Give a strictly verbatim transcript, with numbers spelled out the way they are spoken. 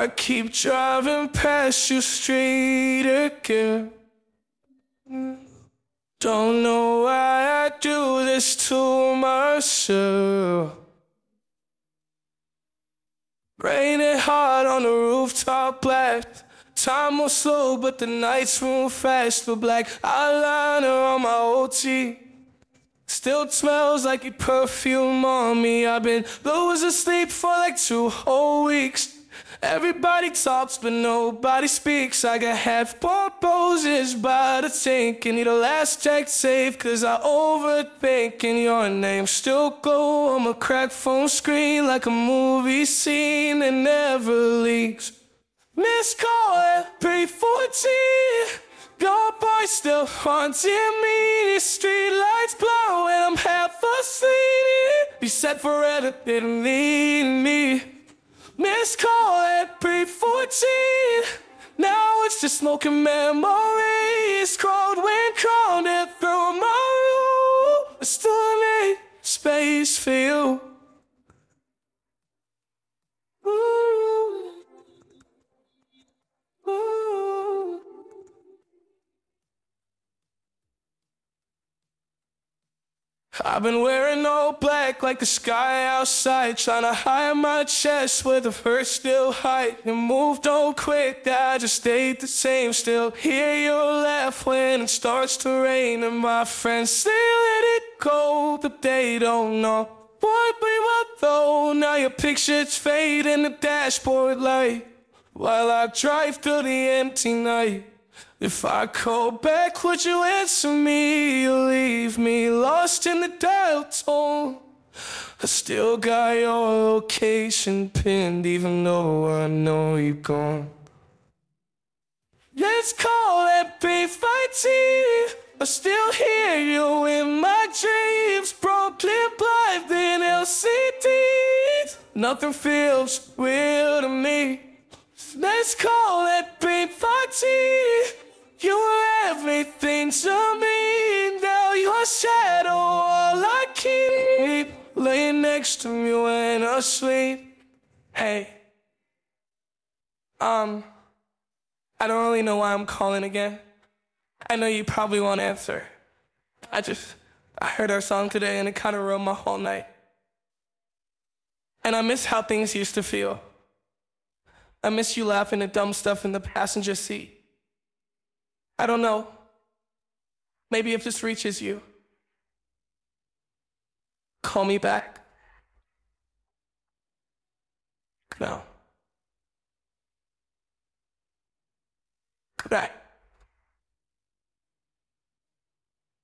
I keep driving past your street again. Don't know why I do this to myself. Raining hard on the rooftop blast. Time moves slow, but the nights move fast. The black eyeliner on my O T still smells like your perfume on me. I've been losing sleep for like two whole weeks. Everybody talks, but nobody speaks. I got half-bought roses by the tank and need a last check safe, cause I overthink. And your name still glow on my cracked phone screen like a movie scene that never leaks. Missed call at three fourteen. Your boy still haunting me. The street lights glow and I'm half asleep. You said forever didn't need me. Missed call at three fourteen. Now it's just smoking memories. Cold wind crawling through my room. I still need space for you. Ooh. Ooh. I've been wearing all black like the sky outside, trying to hide my chest where the hurt still hide. You moved on quick, I just stayed the same. Still hear your laugh when it starts to rain, and my friends say let it go, but they don't know what we were though. Now your pictures fade in the dashboard light while I drive through the empty night. If I call back, would you answer me? You leave me lost in the dial tone. I still got your location pinned, even though I know you're gone. Let's call it beef I I still hear you in my dreams. Brooklyn blind in L C Ds. Nothing feels real to me. Let's call it beef I You were everything to me. Now your shadow all I keep, laying next to me when I sleep. Hey, um, I don't really know why I'm calling again. I know you probably won't answer. I just, I heard our song today and it kind of ruined my whole night. And I miss how things used to feel. I miss you laughing at dumb stuff in the passenger seat. I don't know. Maybe if this reaches you, call me back. No. Good night.